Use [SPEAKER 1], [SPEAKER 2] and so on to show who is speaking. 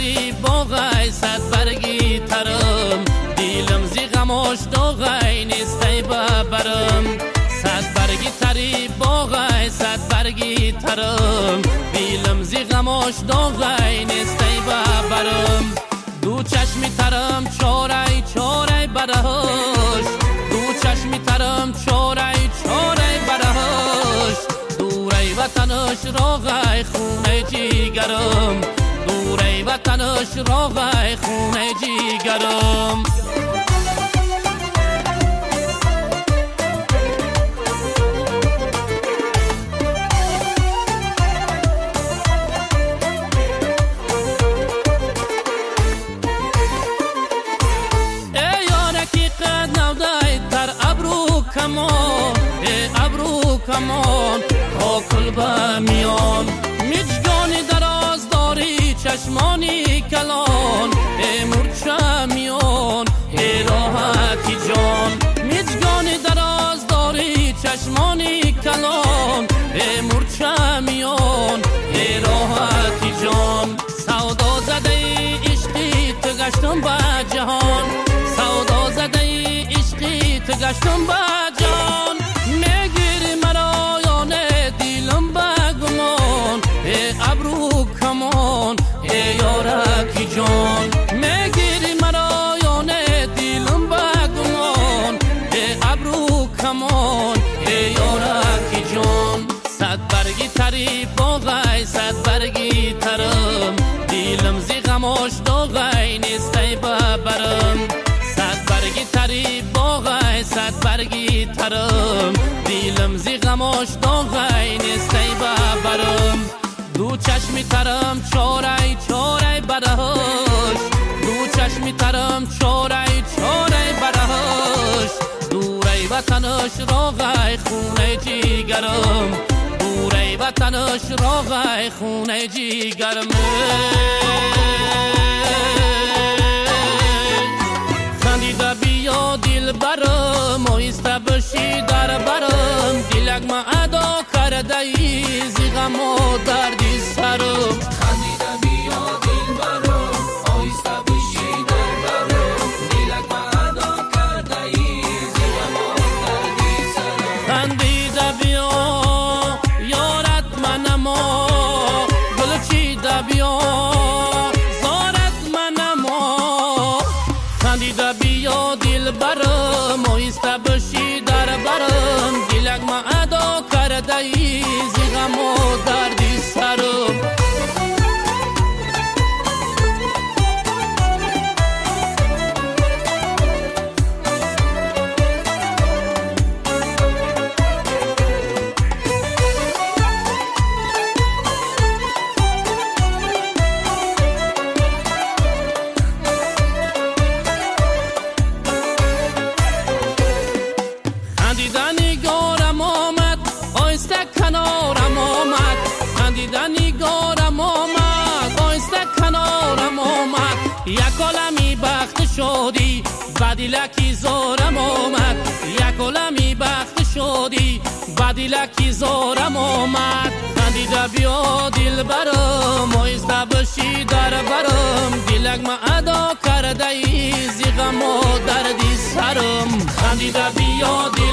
[SPEAKER 1] تری باغای صد برگی ترم، دیلم زی غماش داغای نیستی ببرم. صد برگی تری باغای صد برگی ترم، دیلم زی غماش داغای نیستی ببرم. دو چشمی ترم چاره چاره برهاش، دو چشمی ترم چاره چاره برهاش. دوره وطنش راغای خونه جیگرم، دوره وطنش راغای خونه جیگرم. کمان تا کل با میان، میجگانی دراز داری چشمانی کلان. مرچه میان راحتی جان، میجگانی دراز داری چشمانی کلان. مرچه میان راحتی جان. سودا زده عشقی تو گشتم با جهان، سودا زده عشقی تو گشتم با جهان. ابرو کمان یارکی جان، میگیری مرا یا نه دیلم بگمان. ابرو کمان یارکی جان. صد برگی تری باغای صد برگی ترم، دیلم زی غماش داغای نیستی ببرم. صد برگی تری باغای صد برگی ترم، دیلم زی غماش داغای نیستی ببرم. دو چشمی ترم چاره چاره برهاش، دو چشمی ترم چاره چاره برهاش. دوره وطنش راغای خونه جیگرم، دوره وطنش راغای خونه جیگرم. خندیده بیا دل برم، آیسته بشی در برم. دلک ما ادا کرده ای زی غم و دردی سرم.
[SPEAKER 2] خندیده بیا دل برم، آیسته بشی در برم. دلک ما ادا کرده ای زی غم و دردی سرم.
[SPEAKER 1] خندیده بیا یارت منما، گل چیده بیا زارت منما. خندیده بیا دل برم، آیسته بشی در برم. دلک ما ادا کرده ای زی غم و دردی سرم. خندیدنی گارم آمد آیسته کنارم آمد، خندیدنی گارم آمد آیسته کنارم آمد. یک عالمی بخت شدی بدیلکی زارم آمد، یک عالمی بخت شدی بدیلکی زارم آمد. خندیده بیا دل برم، آیسته بشی در برم. دلک ما ادا کرده ای زی غم و دردی سرم. خندیده بیا